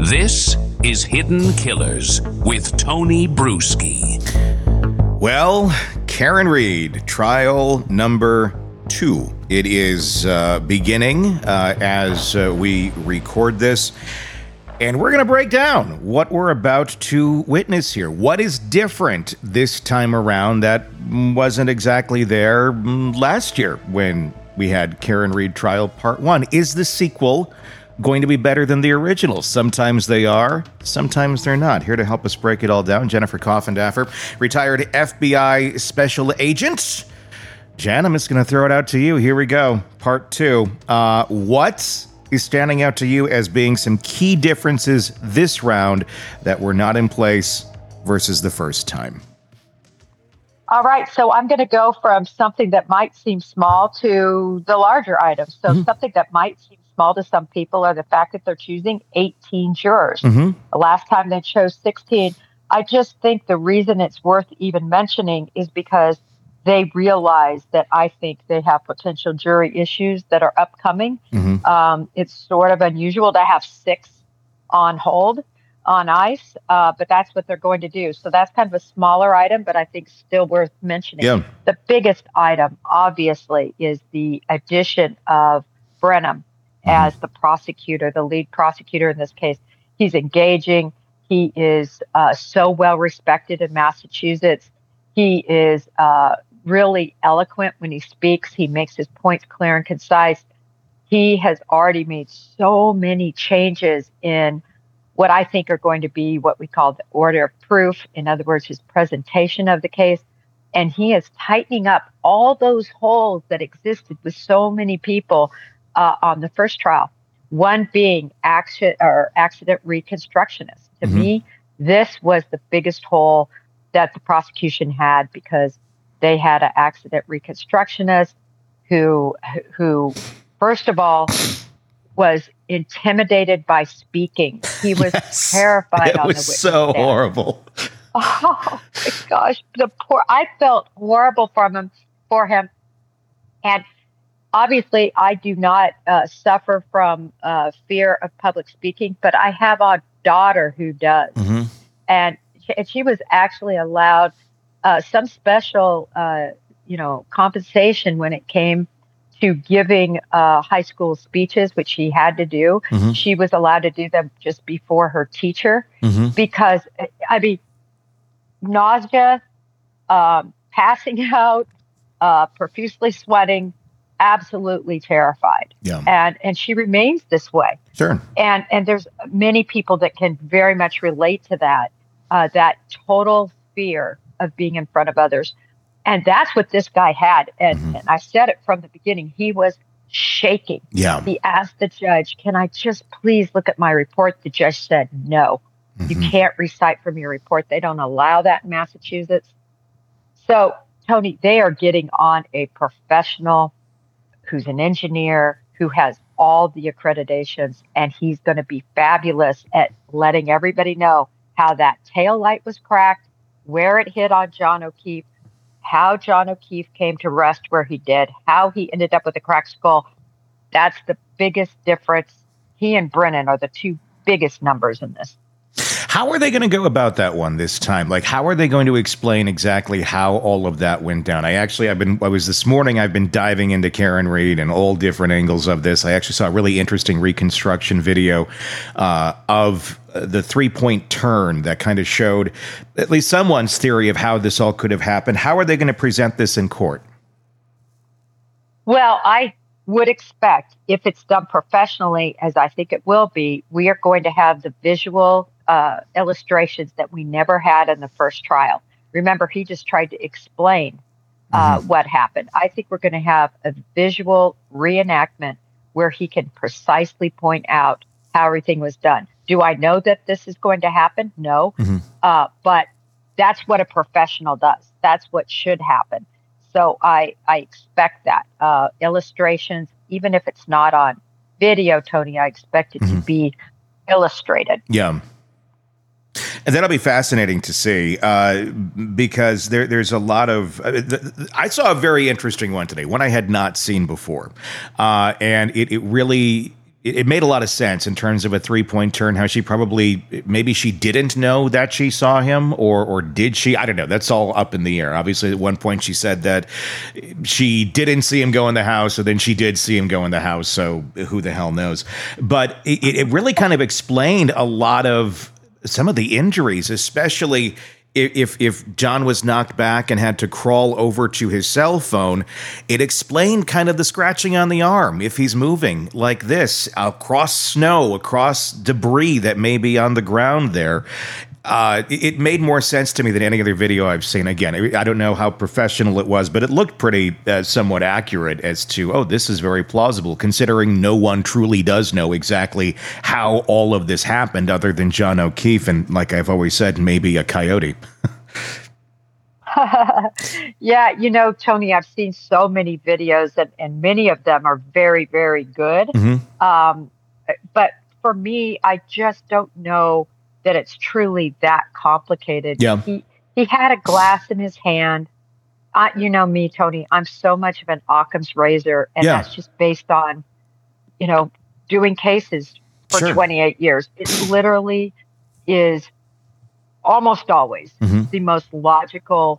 This is Hidden Killers with Tony Bruschi. Well, Karen Read, trial number 2. It is beginning as we record this. And we're going to break down what we're about to witness here. What is different this time around that wasn't exactly there last year when we had Karen Read Trial Part 1? Is the sequel going to be better than the original? Sometimes they are, sometimes they're not. Here to help us break it all down, Jennifer Coffindaffer, retired FBI special agent. Jen, I'm just going to throw it out to you. Here we go. Part 2. What is standing out to you as being some key differences this round that were not in place versus the first time? All right, so I'm going to go from something that might seem small to the larger items. So something that might seem small to some people are the fact that they're choosing 18 jurors. The last time they chose 16. I just think the reason it's worth even mentioning is because they realize that I think they have potential jury issues that are upcoming. It's sort of unusual to have 6 on hold, on ice, but that's what they're going to do. So that's kind of a smaller item, but I think still worth mentioning. Yeah. The biggest item, obviously, is the addition of Brenham as the prosecutor, the lead prosecutor in this case. He's engaging. He is so well respected in Massachusetts. He is really eloquent when he speaks. He makes his points clear and concise. He has already made so many changes in what I think are going to be what we call the order of proof. In other words, his presentation of the case. And he is tightening up all those holes that existed with so many people on the first trial. One being accident reconstructionist. To me, this was the biggest hole that the prosecution had, because they had an accident reconstructionist who first of all was intimidated by speaking. He was terrified on the witness stand. It was so horrible. Oh my gosh, I felt horrible for him. And obviously, I do not suffer from fear of public speaking, but I have a daughter who does. And she was actually allowed some special, compensation when it came to giving high school speeches, which she had to do. She was allowed to do them just before her teacher because, nausea, passing out, profusely sweating, absolutely terrified. Yeah. And she remains this way. Sure. And there's many people that can very much relate to that, that total fear of being in front of others. And that's what this guy had. And I said it from the beginning. He was shaking. Yeah. He asked the judge, "Can I just please look at my report?" The judge said, "No, you can't recite from your report. They don't allow that in Massachusetts." So, Tony, they are getting on a professional who's an engineer, who has all the accreditations, and he's going to be fabulous at letting everybody know how that tail light was cracked, where it hit on John O'Keefe, how John O'Keefe came to rest where he did, how he ended up with a cracked skull. That's the biggest difference. He and Brennan are the 2 biggest numbers in this. How are they going to go about that one this time? Like, how are they going to explain exactly how all of that went down? This morning, I've been diving into Karen Read and all different angles of this. I actually saw a really interesting reconstruction video of the 3-point turn that kind of showed at least someone's theory of how this all could have happened. How are they going to present this in court? Well, I would expect, if it's done professionally, as I think it will be, we are going to have the visual illustrations that we never had in the first trial. Remember, he just tried to explain what happened. I think we're going to have a visual reenactment where he can precisely point out how everything was done. Do I know that this is going to happen? No. But that's what a professional does. That's what should happen. So I expect that. Illustrations, even if it's not on video, Tony, I expect it to be illustrated. Yeah. And that'll be fascinating to see because there's a lot of I saw a very interesting one today, one I had not seen before. And it really it made a lot of sense in terms of a 3-point turn, how she maybe she didn't know that she saw him, or did she? I don't know. That's all up in the air. Obviously, at one point she said that she didn't see him go in the house, so then she did see him go in the house, so who the hell knows? But it really kind of explained a lot of some of the injuries, especially if John was knocked back and had to crawl over to his cell phone. It explained kind of the scratching on the arm if he's moving like this across snow, across debris that may be on the ground there. It made more sense to me than any other video I've seen. Again, I don't know how professional it was, but it looked pretty somewhat accurate as to, this is very plausible, considering no one truly does know exactly how all of this happened other than John O'Keefe and, like I've always said, maybe a coyote. Yeah, Tony, I've seen so many videos and many of them are very, very good. Mm-hmm. But for me, I just don't know that it's truly that complicated. Yeah. He had a glass in his hand. You know me, Tony, I'm so much of an Occam's razor, and that's just based on, doing cases for 28 years. It literally is almost always the most logical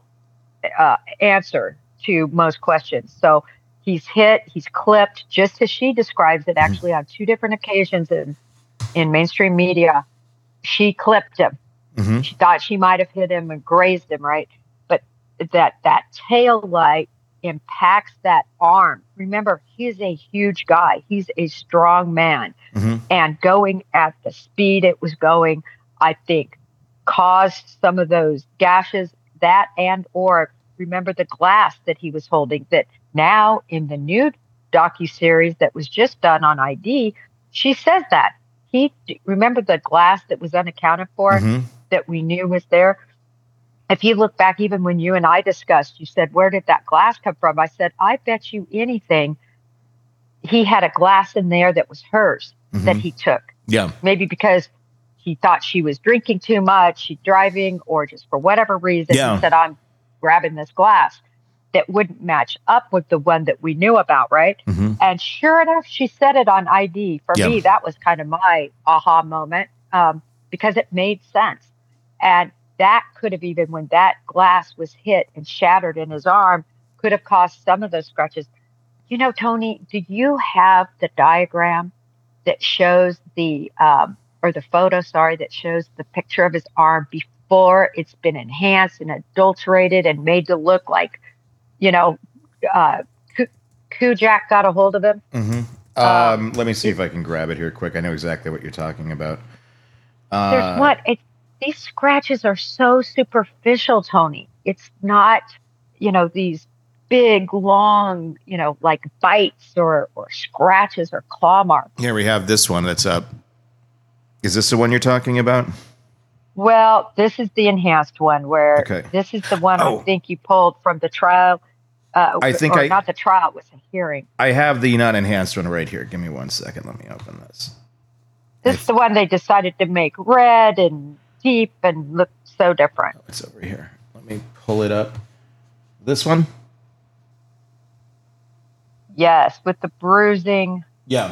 answer to most questions. So he's hit, he's clipped, just as she describes it, actually on 2 different occasions in mainstream media. She clipped him. Mm-hmm. She thought she might have hit him and grazed him, right? But that tail light impacts that arm. Remember, he's a huge guy. He's a strong man. Mm-hmm. And going at the speed it was going, I think, caused some of those gashes, that or remember the glass that he was holding, that now in the new docuseries that was just done on ID, she says that. Remember the glass that was unaccounted for, that we knew was there? If you look back, even when you and I discussed, you said, where did that glass come from? I said, I bet you anything he had a glass in there that was hers that he took. Yeah. Maybe because he thought she was drinking too much, she's driving, or just for whatever reason, he said, I'm grabbing this glass that wouldn't match up with the one that we knew about, right? Mm-hmm. And sure enough, she said it on ID. For me, that was kind of my aha moment, because it made sense. And that could have, even when that glass was hit and shattered in his arm, could have caused some of those scratches. Tony, do you have the diagram that shows or the photo, that shows the picture of his arm before it's been enhanced and adulterated and made to look like, Kujak got a hold of him? Mm-hmm. Let me see if I can grab it here quick. I know exactly what you're talking about. There's what? These scratches are so superficial, Tony. It's not, these big, long, like bites or scratches or claw marks. Here we have this one that's up. Is this the one you're talking about? Well, this is the enhanced one where this is the one I think you pulled from the trial. Not the trial, it was a hearing. I have the not enhanced one right here. Give me 1 second. Let me open this. This is the one they decided to make red and deep and look so different. It's over here. Let me pull it up. This one? Yes, with the bruising. Yeah.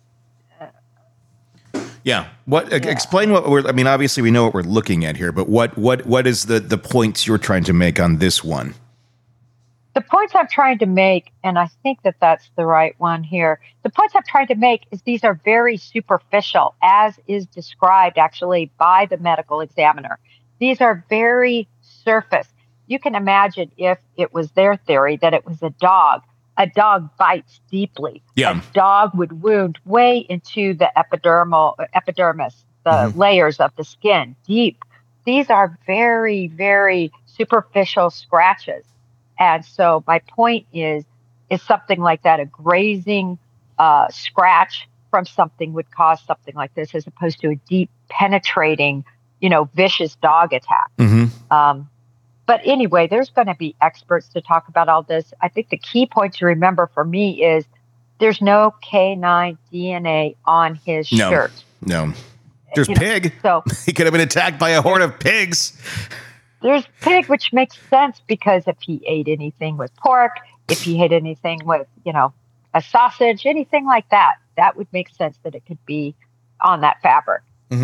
Yeah. Explain what obviously we know what we're looking at here, but what is the points you're trying to make on this one? The points I'm trying to make, and I think that that's the right one here. The points I'm trying to make is these are very superficial, as is described actually by the medical examiner. These are very surface. You can imagine if it was their theory that it was a dog. A dog bites deeply. Yeah. A dog would wound way into the epidermis, the layers of the skin, deep. These are very, very superficial scratches. And so my point is something like that, a grazing scratch from something would cause something like this, as opposed to a deep penetrating, vicious dog attack. Mm-hmm. But anyway, there's going to be experts to talk about all this. I think the key point to remember for me is there's no canine DNA on his shirt. No. There's pig. So he could have been attacked by a horde of pigs. There's pig, which makes sense because if he ate anything with pork, if he ate anything with, a sausage, anything like that. That would make sense that it could be on that fabric.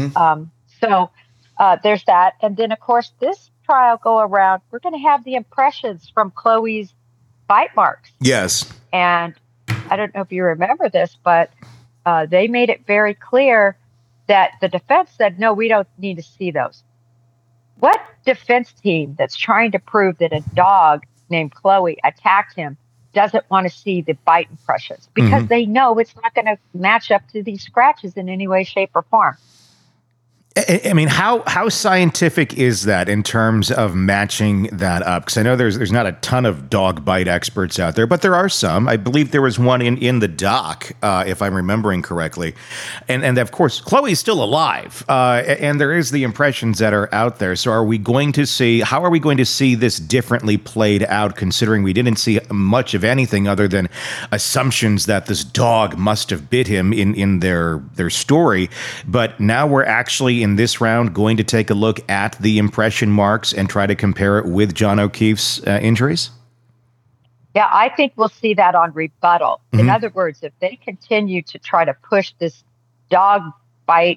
So there's that. And then, of course, this trial go around, we're going to have the impressions from Chloe's bite marks. Yes. And I don't know if you remember this, but they made it very clear that the defense said, no, we don't need to see those. What defense team that's trying to prove that a dog named Chloe attacked him doesn't want to see the bite impressions? Because they know it's not going to match up to these scratches in any way, shape, or form. I mean, how scientific is that in terms of matching that up? Because I know there's not a ton of dog bite experts out there, but there are some. I believe there was one in the doc, if I'm remembering correctly. And of course, Chloe's still alive, and there is the impressions that are out there. So how are we going to see this differently played out, considering we didn't see much of anything other than assumptions that this dog must have bit him in their story. But now we're actually in this round going to take a look at the impression marks and try to compare it with John O'Keefe's injuries? Yeah, I think we'll see that on rebuttal. In other words, if they continue to try to push this dog bite,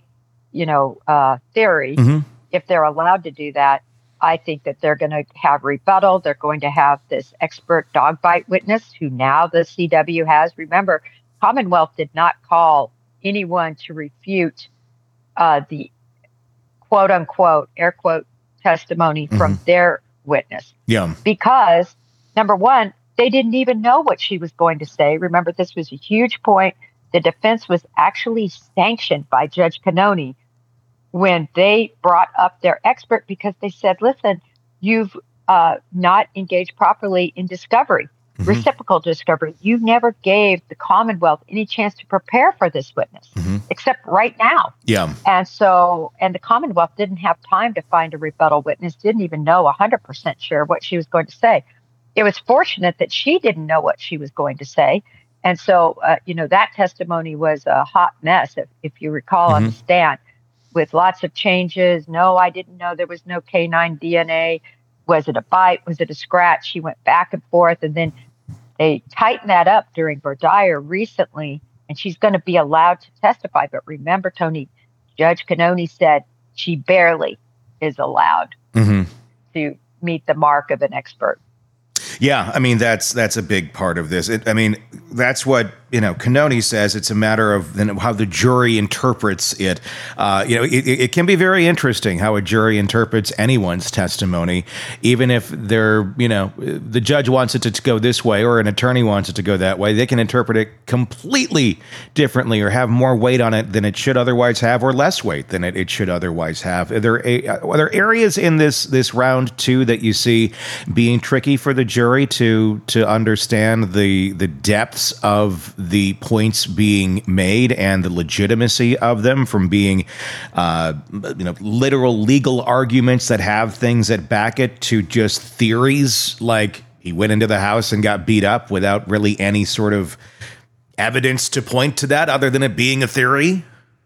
theory, if they're allowed to do that, I think that they're going to have rebuttal. They're going to have this expert dog bite witness who now the CW has. Remember, Commonwealth did not call anyone to refute the quote unquote, air quote, testimony from their witness. Yeah. Because, number one, they didn't even know what she was going to say. Remember, this was a huge point. The defense was actually sanctioned by Judge Cannoni when they brought up their expert because they said, listen, you've not engaged properly in discovery. Reciprocal discovery. You never gave the Commonwealth any chance to prepare for this witness, except right now. Yeah. And the Commonwealth didn't have time to find a rebuttal witness, didn't even know 100% sure what she was going to say. It was fortunate that she didn't know what she was going to say. And so, that testimony was a hot mess, if you recall, on the stand, with lots of changes. No, I didn't know there was no canine DNA. Was it a bite? Was it a scratch? She went back and forth, and then they tightened that up during Verdier recently, and she's going to be allowed to testify. But remember, Tony, Judge Cannoni said she barely is allowed to meet the mark of an expert. Yeah, I mean, that's a big part of this. That's what, Cannoni says. It's a matter of how the jury interprets it. It can be very interesting how a jury interprets anyone's testimony, even if the judge wants it to go this way or an attorney wants it to go that way. They can interpret it completely differently or have more weight on it than it should otherwise have, or less weight than it should otherwise have. Are there areas in this round two that you see being tricky for the jury to understand the depths of the points being made and the legitimacy of them from being literal legal arguments that have things that back it to just theories like he went into the house and got beat up without really any sort of evidence to point to that other than it being a theory?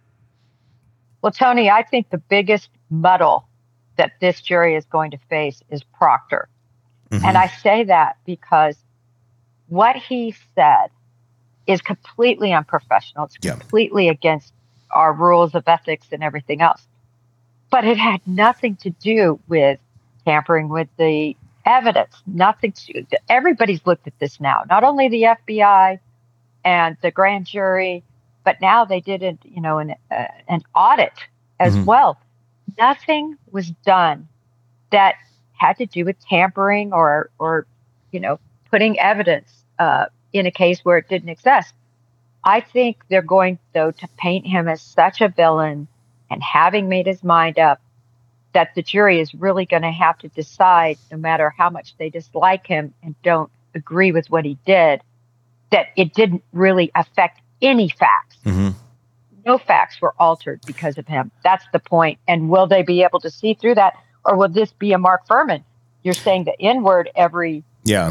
Well, Tony, I think the biggest muddle that this jury is going to face is Proctor. And I say that because what he said is completely unprofessional. It's completely against our rules of ethics and everything else. But it had nothing to do with tampering with the evidence. Everybody's looked at this now. Not only the FBI and the grand jury, but now they did an audit as well. Nothing was done that had to do with tampering or putting evidence in a case where it didn't exist. I think they're going, though, to paint him as such a villain, and having made his mind up, that the jury is really going to have to decide, no matter how much they dislike him and don't agree with what he did, that it didn't really affect any facts. No facts were altered because of him. That's the point. And will they be able to see through that? Or will this be a Mark Fuhrman? You're saying the N-word every,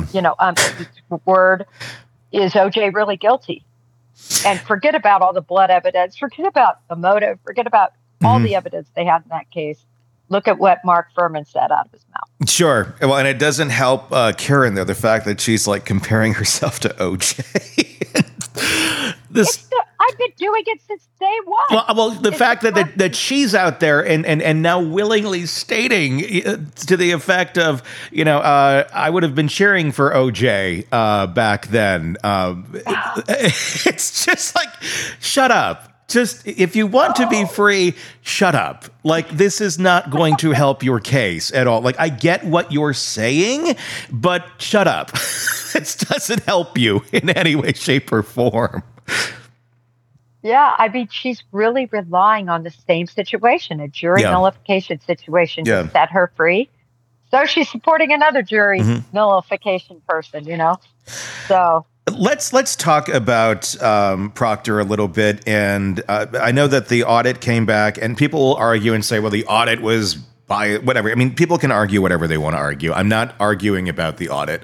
word. Is OJ really guilty? And forget about all the blood evidence. Forget about the motive. Forget about all the evidence they had in that case. Look at what Mark Fuhrman said out of his mouth. Sure. Well, and it doesn't help Karen, though, the fact that she's like comparing herself to OJ. I've been doing it since day one. Well, the fact that she's out there and now willingly stating to the effect of, I would have been cheering for OJ back then. It's just like, shut up. Just, if you want to be free, shut up. Like, this is not going to help your case at all. Like, I get what you're saying, but shut up. It doesn't help you in any way, shape, or form. Yeah, I mean, she's really relying on the same situation, a jury nullification situation, to set her free. So she's supporting another jury nullification person, So let's talk about Proctor a little bit. And I know that the audit came back, and people will argue and say, well, the audit was by whatever. I mean, people can argue whatever they want to argue. I'm not arguing about the audit.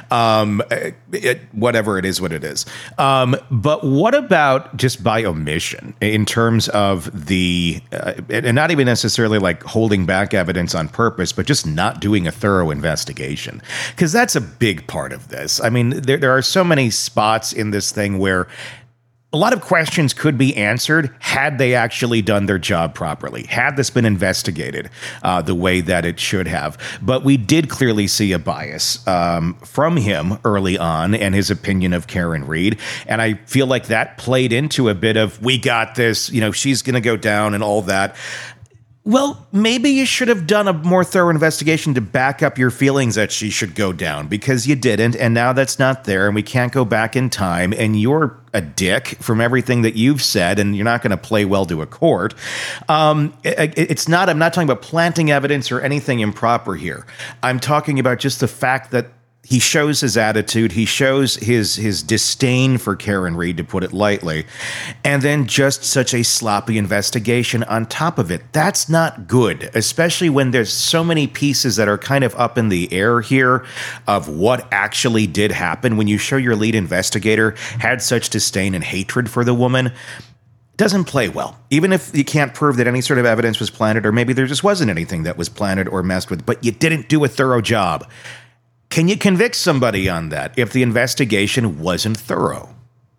Whatever it is, what it is. But what about just by omission in terms of the, and not even necessarily like holding back evidence on purpose, but just not doing a thorough investigation? Because that's a big part of this. I mean, there are so many spots in this thing where a lot of questions could be answered had they actually done their job properly, had this been investigated the way that it should have. But we did clearly see a bias from him early on and his opinion of Karen Read. And I feel like that played into a bit of, we got this, she's going to go down and all that. Well, maybe you should have done a more thorough investigation to back up your feelings that she should go down, because you didn't, and now that's not there, and we can't go back in time, and you're a dick from everything that you've said, and you're not going to play well to a court. I'm not talking about planting evidence or anything improper here. I'm talking about just the fact that he shows his attitude, he shows his disdain for Karen Read, to put it lightly, and then just such a sloppy investigation on top of it. That's not good, especially when there's so many pieces that are kind of up in the air here of what actually did happen. When you show your lead investigator had such disdain and hatred for the woman, doesn't play well. Even if you can't prove that any sort of evidence was planted, or maybe there just wasn't anything that was planted or messed with, but you didn't do a thorough job. Can you convict somebody on that if the investigation wasn't thorough?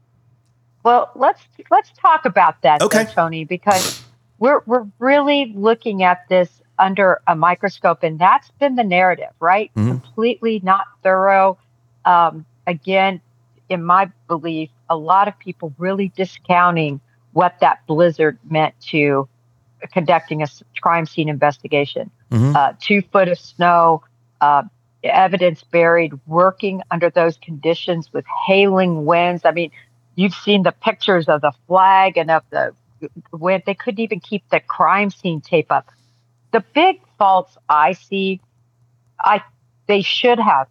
Well, let's talk about that, okay, though, Tony, because we're really looking at this under a microscope, and that's been the narrative, right? Completely not thorough. Again, in my belief, a lot of people really discounting what that blizzard meant to conducting a crime scene investigation. 2 foot of snow, evidence buried, working under those conditions with hailing winds. I mean, you've seen the pictures of the flag and of the wind. They couldn't even keep the crime scene tape up. The big faults I see, they should have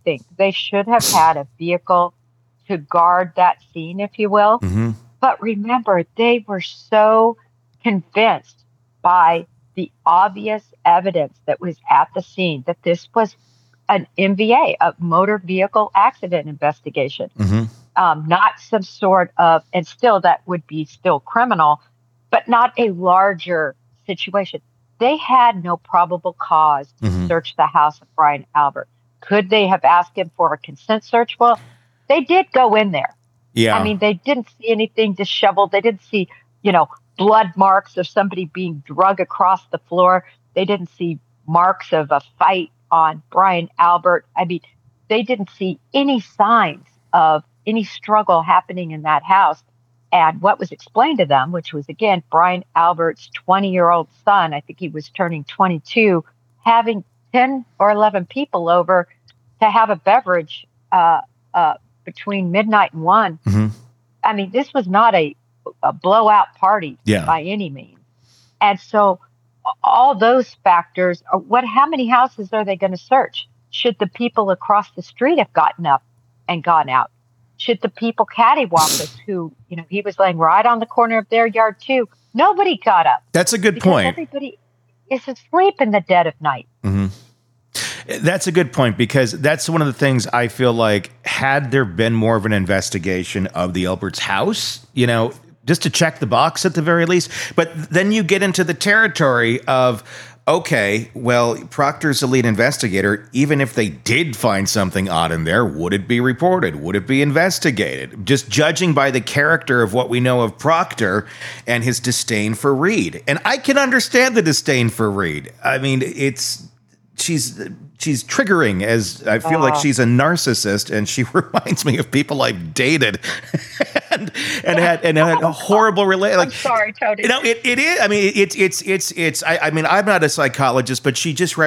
had a vehicle to guard that scene, if you will. But remember, they were so convinced by the obvious evidence that was at the scene that this was an MVA, a motor vehicle accident investigation, not some sort of, and still that would be still criminal, but not a larger situation. They had no probable cause to search the house of Brian Albert. Could they have asked him for a consent search? Well, they did go in there. Yeah. I mean, they didn't see anything disheveled. They didn't see, blood marks of somebody being drug across the floor. They didn't see marks of a fight on Brian Albert. I mean, they didn't see any signs of any struggle happening in that house. And what was explained to them, which was, again, Brian Albert's 20-year-old son, I think he was turning 22, having 10 or 11 people over to have a beverage between midnight and 1. I mean, this was not a blowout party by any means. And so all those factors are how many houses are they going to search? Should the people across the street have gotten up and gone out? Should the people cattywampus who, he was laying right on the corner of their yard too? Nobody got up. That's a good point. Everybody is asleep in the dead of night. That's a good point, because that's one of the things I feel like, had there been more of an investigation of the Alberts' house, just to check the box at the very least. But then you get into the territory of, Okay, well, Proctor's the lead investigator. Even if they did find something odd in there, would it be reported? Would it be investigated? Just judging by the character of what we know of Proctor and his disdain for Reed. And I can understand the disdain for Reed. I mean, she's triggering, as I feel like she's a narcissist, and she reminds me of people I've dated and had a horrible relationship. Like, I'm sorry, Tony. You know, it is. I mean, it's. I mean, I'm not a psychologist, but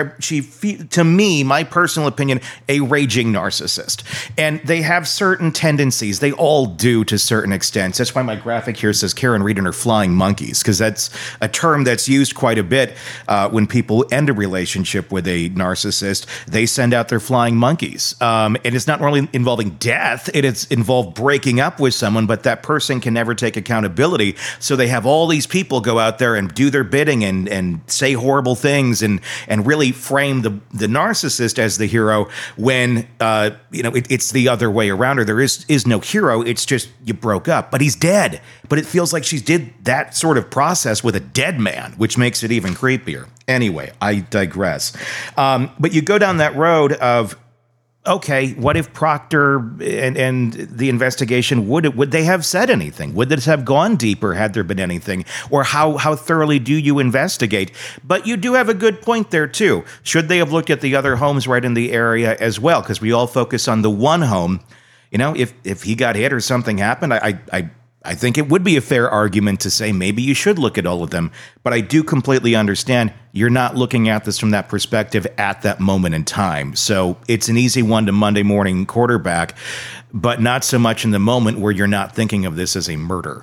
to me, my personal opinion, a raging narcissist, and they have certain tendencies. They all do to certain extents. That's why my graphic here says Karen Reed and her flying monkeys, because that's a term that's used quite a bit when people end a relationship with a narcissist. They send out their flying monkeys. And it's not really involving death. It is involved breaking up with someone, but that person can never take accountability. So they have all these people go out there and do their bidding and say horrible things and really frame the narcissist as the hero when, it's the other way around. Or there is no hero. It's just you broke up, but he's dead. But it feels like she did that sort of process with a dead man, which makes it even creepier. Anyway, I digress. But you go down that road of, okay, what if Proctor and the investigation, would they have said anything? Would this have gone deeper had there been anything? Or how thoroughly do you investigate? But you do have a good point there, too. Should they have looked at the other homes right in the area as well? Because we all focus on the one home. You know, if he got hit or something happened, I think it would be a fair argument to say maybe you should look at all of them. But I do completely understand you're not looking at this from that perspective at that moment in time. So it's an easy one to Monday morning quarterback, but not so much in the moment where you're not thinking of this as a murder.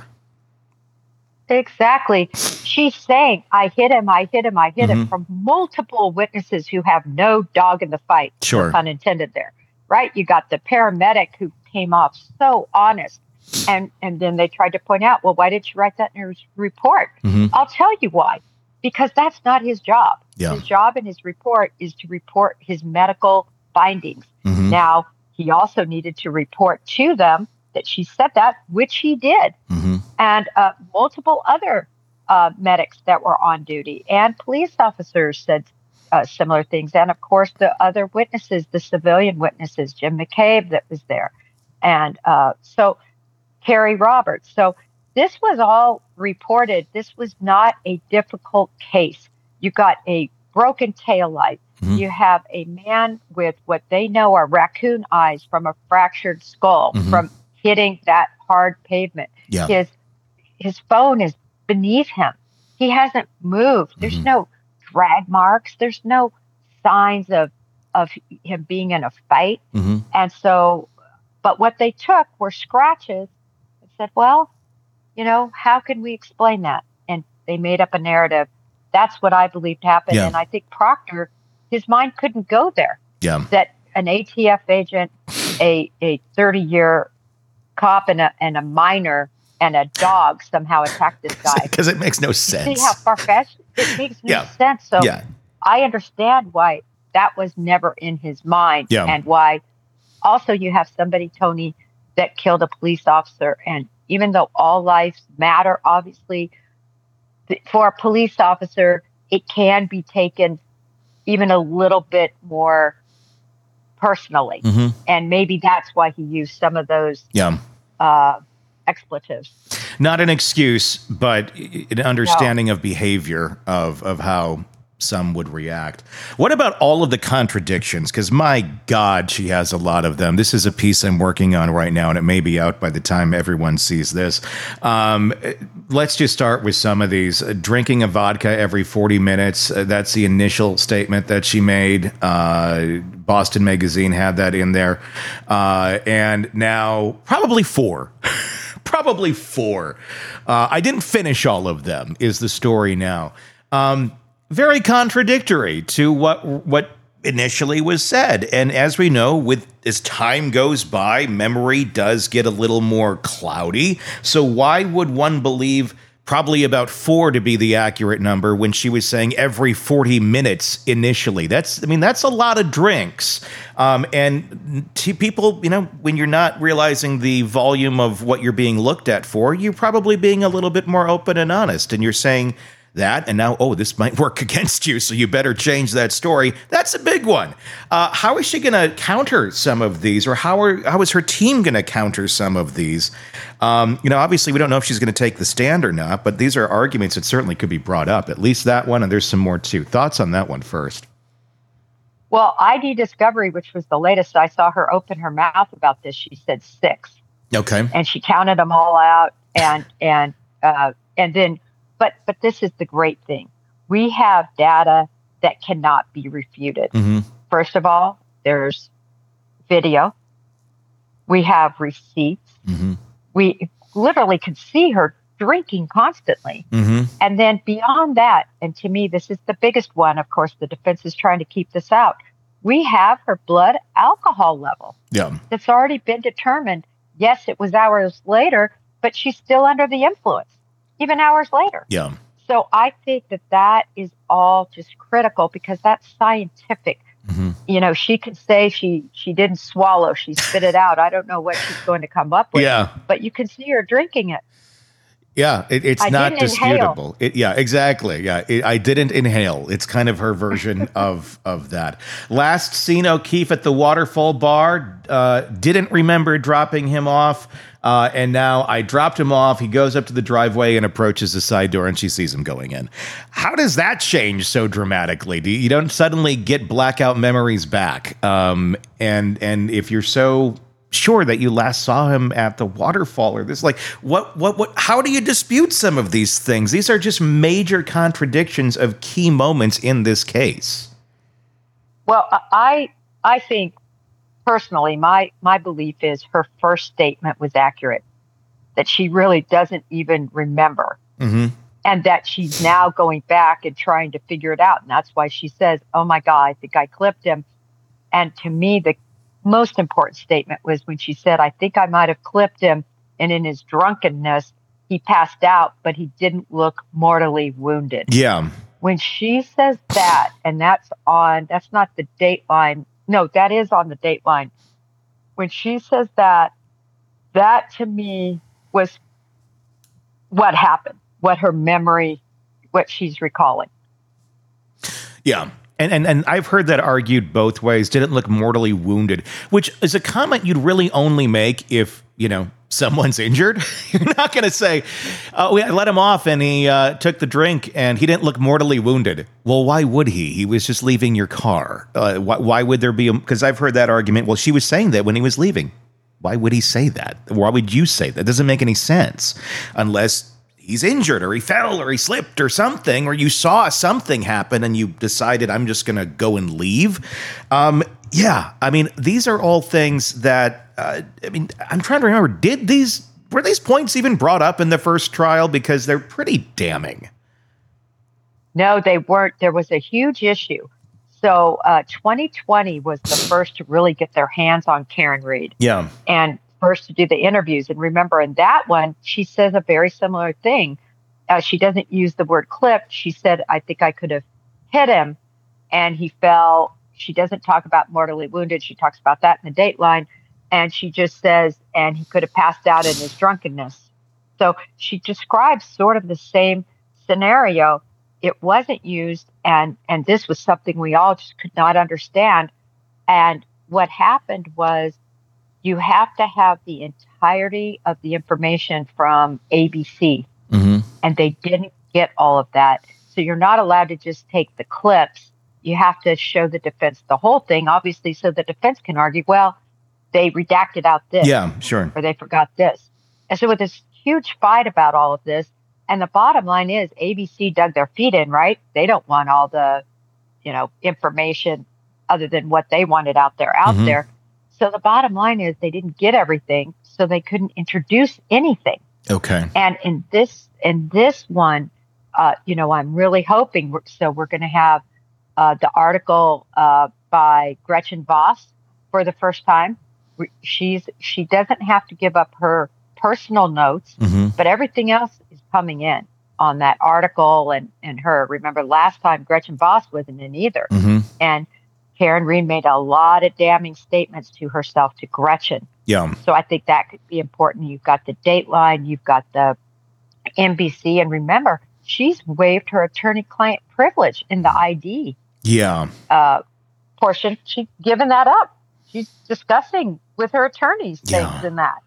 Exactly. She's saying, I hit him from multiple witnesses who have no dog in the fight. Sure. No pun intended there. Right? You got the paramedic who came off so honest. And then they tried to point out, well, why didn't you write that in your report? Mm-hmm. I'll tell you why. Because that's not his job. Yeah. His job in his report is to report his medical findings. Mm-hmm. Now, he also needed to report to them that she said that, which he did. Mm-hmm. And multiple other medics that were on duty and police officers said similar things. And, of course, the other witnesses, the civilian witnesses, Jim McCabe that was there. And so Carrie Roberts. So this was all reported. This was not a difficult case. You got a broken taillight. Mm-hmm. You have a man with what they know are raccoon eyes from a fractured skull from hitting that hard pavement. Yeah. His phone is beneath him. He hasn't moved. There's no drag marks. There's no signs of him being in a fight. Mm-hmm. And so, but what they took were scratches and said, well, how can we explain that? And they made up a narrative. That's what I believed happened. Yeah. And I think Proctor, his mind couldn't go there. Yeah. That an ATF agent, a 30-year cop and a minor and a dog somehow attacked this guy. Because it makes no sense. You see how far-fetched? It makes no sense. So I understand why that was never in his mind and why also you have somebody, Tony, that killed a police officer. And even though all lives matter, obviously, for a police officer, it can be taken even a little bit more personally. Mm-hmm. And maybe that's why he used some of those expletives. Not an excuse, but an understanding of behavior of how some would react. What about all of the contradictions? Because my God, she has a lot of them. This is a piece I'm working on right now, and it may be out by the time everyone sees this. Let's just start with some of these. Drinking a vodka every 40 minutes. That's the initial statement that she made. Boston Magazine had that in there. And now probably four. Probably four. I didn't finish all of them, is the story now. Very contradictory to what initially was said. And as we know, as time goes by, memory does get a little more cloudy. So why would one believe probably about 4 to be the accurate number when she was saying every 40 minutes initially? That's a lot of drinks. And people, when you're not realizing the volume of what you're being looked at for, you're probably being a little bit more open and honest. And you're saying that, and now, this might work against you, so you better change that story. That's a big one. How is she going to counter some of these, or how is her team going to counter some of these? Obviously, we don't know if she's going to take the stand or not, but these are arguments that certainly could be brought up, at least that one, and there's some more too. Thoughts on that one first? Well, ID Discovery, which was the latest, I saw her open her mouth about this. She said 6. Okay. And she counted them all out, and then, but this is the great thing. We have data that cannot be refuted. Mm-hmm. First of all, there's video. We have receipts. Mm-hmm. We literally could see her drinking constantly. Mm-hmm. And then beyond that, and to me, this is the biggest one. Of course, the defense is trying to keep this out. We have her blood alcohol level. Yeah. That's already been determined. Yes, it was hours later, but she's still under the influence, even hours later. Yeah. So I think that is all just critical because that's scientific. Mm-hmm. She could say she didn't swallow, she spit it out. I don't know what she's going to come up with. Yeah. But you can see her drinking it. Yeah, it's not disputable. Exactly. Yeah, I didn't inhale. It's kind of her version of that. Last seen O'Keefe at the Waterfall Bar. Didn't remember dropping him off. And now I dropped him off. He goes up to the driveway and approaches the side door, and she sees him going in. How does that change so dramatically? You don't suddenly get blackout memories back. And if you're so sure that you last saw him at the waterfall or this, like, what, how do you dispute some of these things? These are just major contradictions of key moments in this case. Well, I think personally, my belief is her first statement was accurate, that she really doesn't even remember. Mm-hmm. And that she's now going back and trying to figure it out. And that's why she says, oh my God, I think I clipped him. And to me, the most important statement was when she said, I think I might have clipped him, and in his drunkenness, he passed out, but he didn't look mortally wounded. Yeah. When she says that, and that's not the Dateline. No, that is on the Dateline. When she says that to me was what happened, what her memory, what she's recalling. Yeah. And I've heard that argued both ways. Didn't look mortally wounded, which is a comment you'd really only make if, someone's injured. You're not going to say, we let him off and he took the drink and he didn't look mortally wounded. Well, why would he? He was just leaving your car. Why would there be because I've heard that argument. Well, she was saying that when he was leaving. Why would he say that? Why would you say that? It doesn't make any sense unless he's injured or he fell or he slipped or something, or you saw something happen and you decided I'm just going to go and leave. Yeah. I mean, these are all things that, I'm trying to remember, were these points even brought up in the first trial? Because they're pretty damning. No, they weren't. There was a huge issue. So 2020 was the first to really get their hands on Karen Read. Yeah. And first to do the interviews. And remember, in that one, she says a very similar thing. She doesn't use the word clipped. She said, I think I could have hit him and he fell. She doesn't talk about mortally wounded. She talks about that in the Dateline. And she just says, and he could have passed out in his drunkenness. So she describes sort of the same scenario. It wasn't used. And this was something we all just could not understand. And what happened was, you have to have the entirety of the information from ABC. Mm-hmm. And they didn't get all of that. So you're not allowed to just take the clips. You have to show the defense the whole thing, obviously, so the defense can argue, well, they redacted out this. Yeah, sure. Or they forgot this. And so with this huge fight about all of this, and the bottom line is ABC dug their feet in, right? They don't want all the, information other than what they wanted out there. So the bottom line is they didn't get everything, so they couldn't introduce anything. Okay. And in this one, I'm really hoping. We're going to have the article by Gretchen Voss for the first time. She doesn't have to give up her personal notes, but everything else is coming in on that article and her. Remember, last time Gretchen Voss wasn't in either, and Karen Read made a lot of damning statements to herself, to Gretchen. Yeah. So I think that could be important. You've got the Dateline, you've got the NBC, and remember, she's waived her attorney-client privilege in the ID Yeah. portion. She's given that up. She's discussing with her attorneys things in that.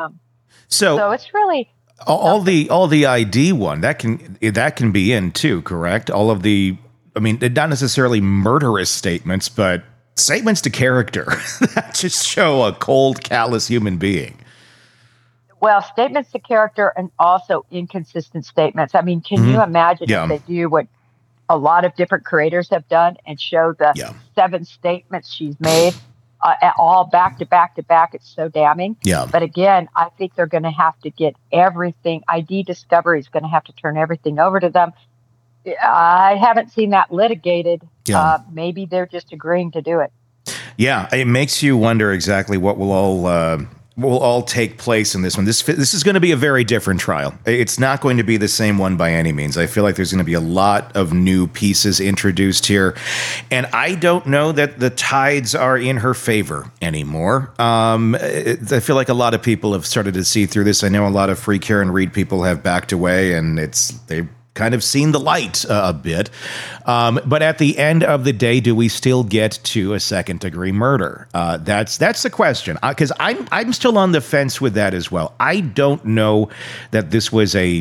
So it's really all the ID one that can be in too, correct? All of the, I mean, not necessarily murderous statements, but statements to character that just show a cold, callous human being. Well, statements to character and also inconsistent statements. I mean, can you imagine if they do what a lot of different creators have done and show the 7 statements she's made all back to back to back? It's so damning. Yeah. But again, I think they're going to have to get everything. ID Discovery is going to have to turn everything over to them. I haven't seen that litigated. Yeah. Maybe they're just agreeing to do it. Yeah, it makes you wonder exactly what will all take place in this one. This is going to be a very different trial. It's not going to be the same one by any means. I feel like there's going to be a lot of new pieces introduced here, and I don't know that the tides are in her favor anymore. I feel like a lot of people have started to see through this. I know a lot of Free Karen Read people have backed away, and they've kind of seen the light a bit. But at the end of the day, do we still get to a second-degree murder? That's the question. Because I'm still on the fence with that as well. I don't know that this was a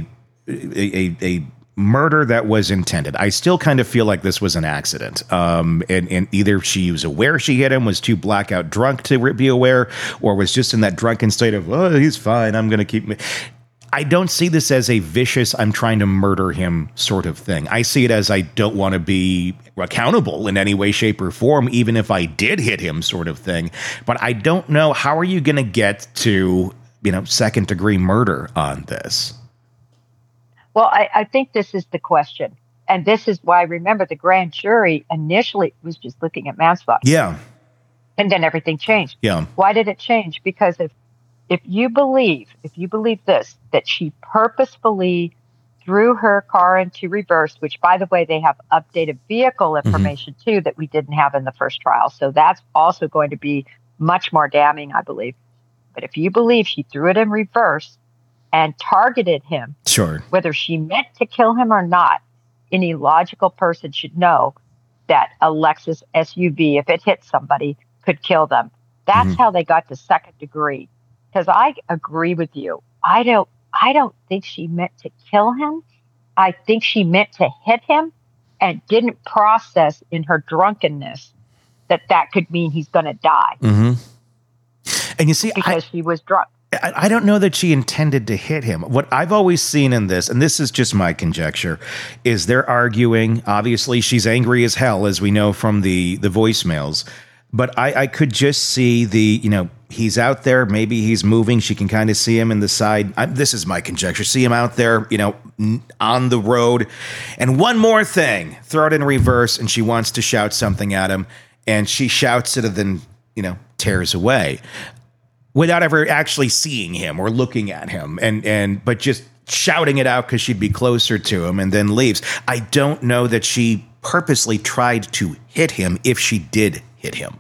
murder that was intended. I still kind of feel like this was an accident. And either she was aware she hit him, was too blackout drunk to be aware, or was just in that drunken state of, oh, he's fine, I'm going to keep me. I don't see this as a vicious, I'm trying to murder him sort of thing. I see it as I don't want to be accountable in any way, shape, or form, even if I did hit him sort of thing. But I don't know, how are you going to get to, second degree murder on this? Well, I think this is the question. And this is why, remember, the grand jury initially was just looking at manslaughter. Yeah. And then everything changed. Yeah. Why did it change? Because if you believe this, that she purposefully threw her car into reverse, which, by the way, they have updated vehicle information too that we didn't have in the first trial. So that's also going to be much more damning, I believe. But if you believe she threw it in reverse and targeted him, sure, whether she meant to kill him or not, any logical person should know that a Lexus SUV, if it hit somebody, could kill them. That's how they got to second degree. Because I agree with you. I don't think she meant to kill him. I think she meant to hit him and didn't process in her drunkenness that could mean he's going to die. And you see, because she was drunk. I don't know that she intended to hit him. What I've always seen in this, and this is just my conjecture, is they're arguing. Obviously, she's angry as hell, as we know from the voicemails. But I could just see he's out there. Maybe he's moving. She can kind of see him in the side. This is my conjecture. See him out there, on the road. And one more thing, throw it in reverse. And she wants to shout something at him. And she shouts it and then, tears away without ever actually seeing him or looking at him. But just shouting it out because she'd be closer to him and then leaves. I don't know that she purposely tried to hit him if she did hit him.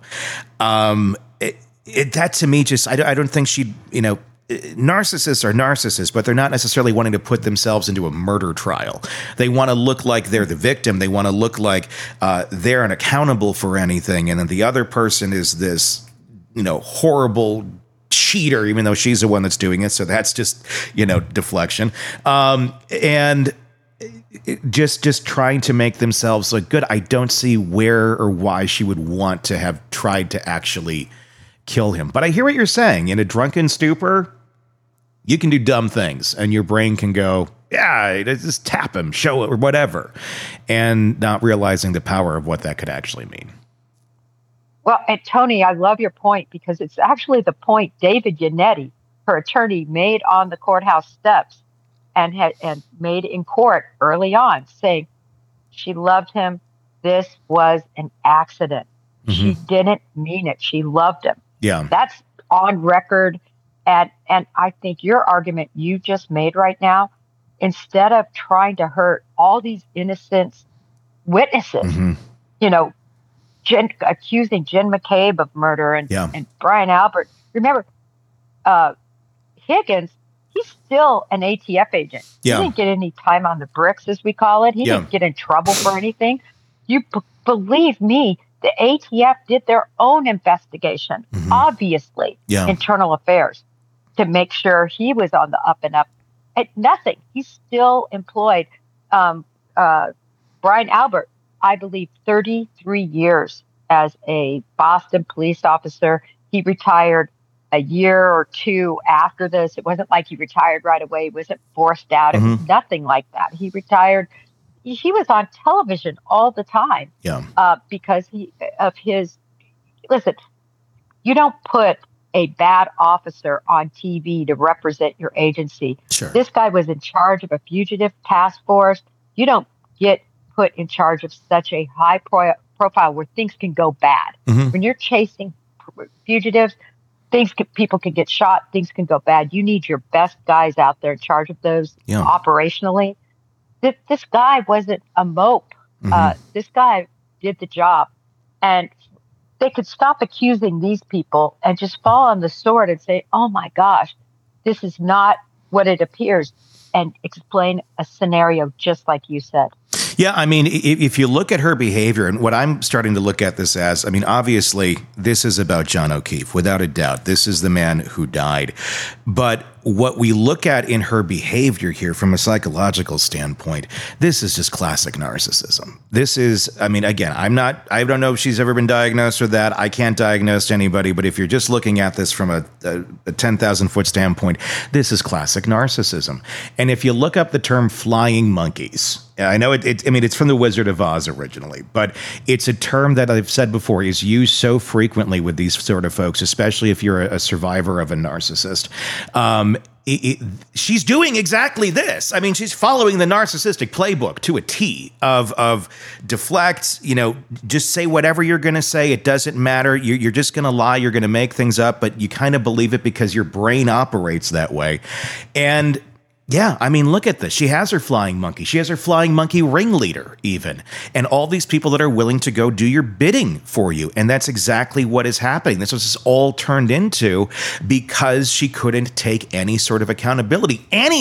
That to me just, I don't think she, narcissists are narcissists, but they're not necessarily wanting to put themselves into a murder trial. They want to look like they're the victim. They want to look like they're unaccountable for anything. And then the other person is this, horrible cheater, even though she's the one that's doing it. So that's just, deflection. And just trying to make themselves look good. I don't see where or why she would want to have tried to actually kill him. But I hear what you're saying. In a drunken stupor, you can do dumb things and your brain can go, yeah, just tap him, show it, or whatever, and not realizing the power of what that could actually mean. Well, and Tony, I love your point because it's actually the point David Yannetti, her attorney, made on the courthouse steps and made in court early on, saying she loved him. This was an accident. She didn't mean it. She loved him. Yeah. That's on record. And I think your argument you just made right now, instead of trying to hurt all these innocent witnesses, accusing Jen McCabe of murder and Brian Albert. Remember, Higgins he's still an ATF agent. Yeah. He didn't get any time on the bricks, as we call it. He didn't get in trouble for anything. You believe me, the ATF did their own investigation, obviously, internal affairs, to make sure he was on the up and up. And nothing. He's still employed. Brian Albert, I believe, 33 years as a Boston police officer. He retired a year or two after this. It wasn't like he retired right away. He wasn't forced out. It was nothing like that. He retired. He was on television all the time because of his. Listen, you don't put a bad officer on TV to represent your agency. Sure. This guy was in charge of a fugitive task force. You don't get put in charge of such a high profile where things can go bad. When you're chasing fugitives, people can get shot, things can go bad. You need your best guys out there in charge of those operationally. This guy wasn't a mope. This guy did the job. And they could stop accusing these people and just fall on the sword and say, oh my gosh, this is not what it appears, and explain a scenario just like you said. Yeah, I mean, if you look at her behavior, and what I'm starting to look at this as, I mean, obviously, this is about John O'Keefe, without a doubt. This is the man who died. But what we look at in her behavior here from a psychological standpoint, this is just classic narcissism. This is, I mean, again, I don't know if she's ever been diagnosed with that. I can't diagnose anybody, but if you're just looking at this from a 10,000-foot standpoint, this is classic narcissism. And if you look up the term flying monkeys, I know it's from the Wizard of Oz originally, but it's a term that I've said before is used so frequently with these sort of folks, especially if you're a survivor of a narcissist. She's doing exactly this. I mean, she's following the narcissistic playbook to a T of deflect, just say whatever you're going to say. It doesn't matter. You're just going to lie. You're going to make things up, but you kind of believe it because your brain operates that way. And yeah, I mean, look at this. She has her flying monkey. She has her flying monkey ringleader, even. And all these people that are willing to go do your bidding for you. And that's exactly what is happening. This was all turned into because she couldn't take any sort of accountability.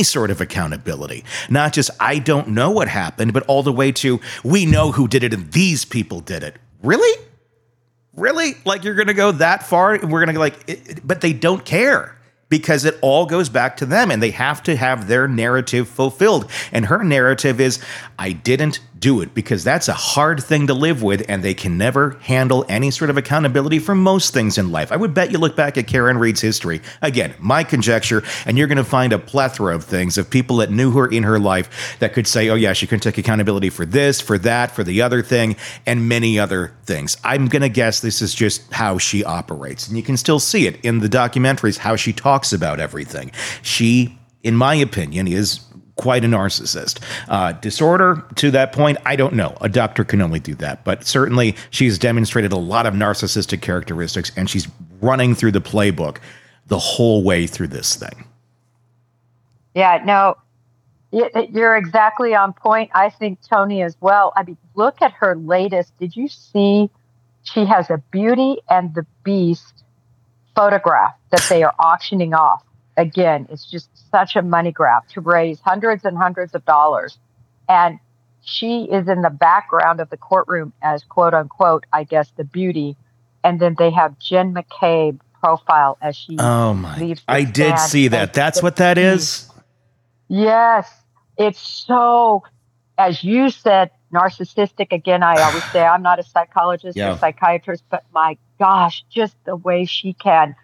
Not just, I don't know what happened, but all the way to, we know who did it and these people did it. Really? Really? Like, you're going to go that far? And we're going to but they don't care. Because it all goes back to them and they have to have their narrative fulfilled. And her narrative is, I didn't do it, because that's a hard thing to live with and they can never handle any sort of accountability for most things in life. I would bet you look back at Karen Read's history, again, my conjecture, and you're going to find a plethora of things of people that knew her in her life that could say, oh yeah, she couldn't take accountability for this, for that, for the other thing, and many other things. I'm going to guess this is just how she operates. And you can still see it in the documentaries, how she talks about everything. She, in my opinion, is quite a narcissist. Disorder to that point, I don't know. A doctor can only do that. But certainly she's demonstrated a lot of narcissistic characteristics, and she's running through the playbook the whole way through this thing. Yeah, no, you're exactly on point. I think Tony as well. I mean, look at her latest. Did you see she has a Beauty and the Beast photograph that they are auctioning off? Again, it's just such a money grab to raise hundreds and hundreds of dollars. And she is in the background of the courtroom as, quote unquote, I guess, the beauty. And then they have Jen McCabe profile as she leaves. I did see that. That's what that is? Yes. It's so, as you said, narcissistic. Again, I always say I'm not a psychologist or psychiatrist, but my gosh, just the way she can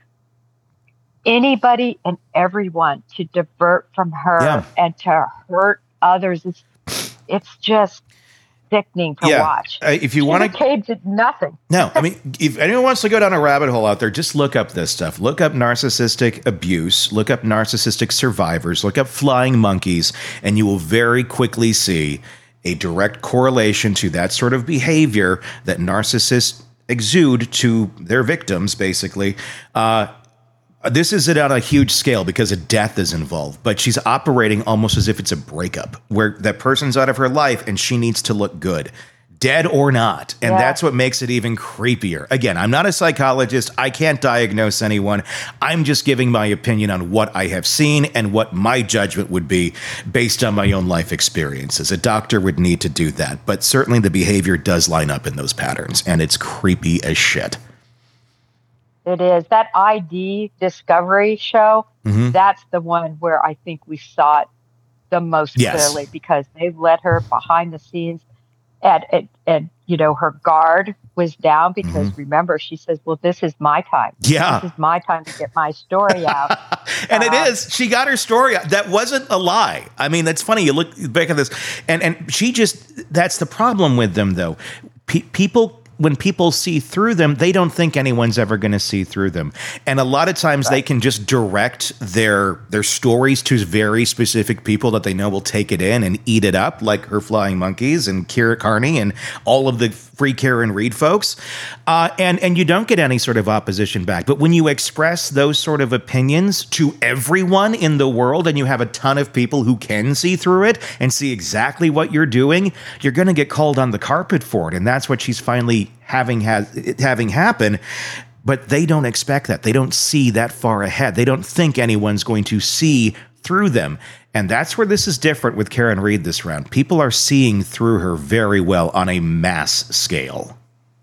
anybody and everyone to divert from her and to hurt others. It's just sickening to watch. If you want to, McCabe did nothing. No, I mean, if anyone wants to go down a rabbit hole out there, just look up this stuff. Look up narcissistic abuse. Look up narcissistic survivors. Look up flying monkeys, and you will very quickly see a direct correlation to that sort of behavior that narcissists exude to their victims, basically. This is on a huge scale because a death is involved, but she's operating almost as if it's a breakup where that person's out of her life and she needs to look good. dead or not. And that's what makes it even creepier. Again, I'm not a psychologist. I can't diagnose anyone. I'm just giving my opinion on what I have seen and what my judgment would be based on my own life experiences. A doctor would need to do that. But certainly the behavior does line up in those patterns, and it's creepy as shit. It is. That ID Discovery show, that's the one where I think we saw it the most clearly, because they've let her behind the scenes, and her guard was down because remember, she says, well, this is my time. Yeah. This is my time to get my story out. And it is. She got her story out. That wasn't a lie. I mean, that's funny. You look back at this, and she just, that's the problem with them, though. When people see through them, they don't think anyone's ever going to see through them. And a lot of times they can just direct their stories to very specific people that they know will take it in and eat it up, like her Flying Monkeys and Kira Carney and all of the Free Karen Reed folks. And you don't get any sort of opposition back. But when you express those sort of opinions to everyone in the world, and you have a ton of people who can see through it and see exactly what you're doing, you're going to get called on the carpet for it. And that's what she's finally having happen. But they don't expect that. They don't see that far ahead. They don't think anyone's going to see through them. And that's where this is different with Karen Read this round. People are seeing through her very well on a mass scale.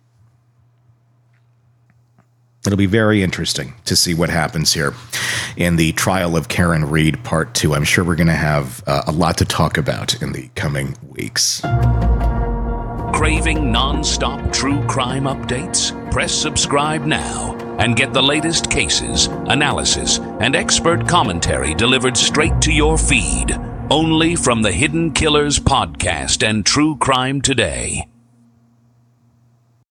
It'll be very interesting to see what happens here in the trial of Karen Read Part 2. I'm sure we're going to have a lot to talk about in the coming weeks. Craving non-stop true crime updates? Press subscribe now and get the latest cases, analysis, and expert commentary delivered straight to your feed. Only from the Hidden Killers podcast and True Crime Today.